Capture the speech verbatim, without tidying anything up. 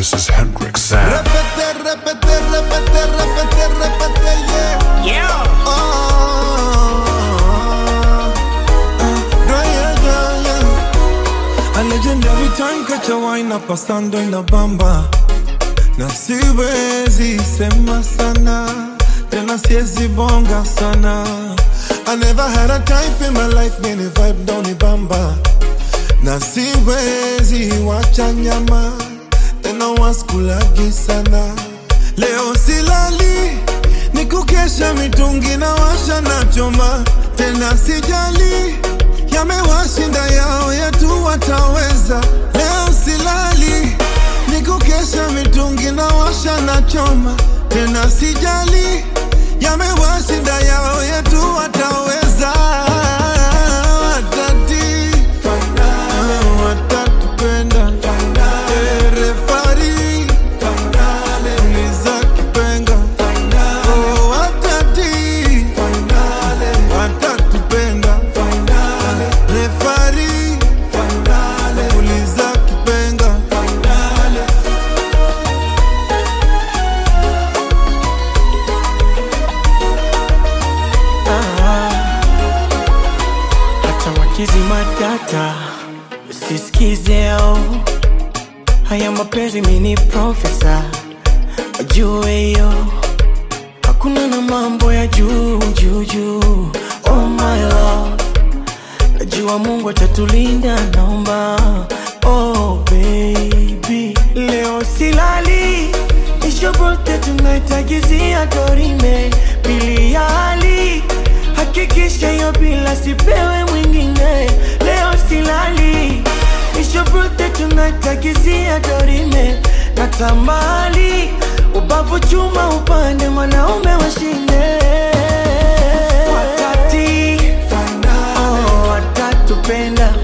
This is Hendrix Sound. Repete, repete, repete, repete, repete, yeah. Yeah. Oh, uh, yeah, yeah, yeah. A legendary time catch a wine up pasando en la bamba. Na siwezi sema sana, tena siwezi bonga sana. I never had a type in my life, many vibe down the bamba. Na siwezi wacha nyama, tena waskulagi sana. Leo silali, ni kukesha mitungi na washa na choma. Tena sijali, yamewashinda yao yetu wataweza. Leo silali, ni kukesha mitungi na washa na choma. Tena sijali, yamewashinda yao yetu wataweza. Watati watatupenda refari uliza kipenga. Oh, watati watatupenda refari uliza kipenga. Hata wakizi matata usisikizeo. Haya mapenzi mini profesa, wajue yo. Hakuna na mambo ya juu juu juu. Oh my love, najua Mungu atatulinda naomba. Oh baby, leo silali, it's your birthday tonight, agizia dorime. Pili ya hali, hakikisha yo bila sipewe mwingine. Leo silali, it's your birthday tonight, agizia dorime. Natamali, ubavu chuma upande mwanaume washinde. Watati, oh watatupenda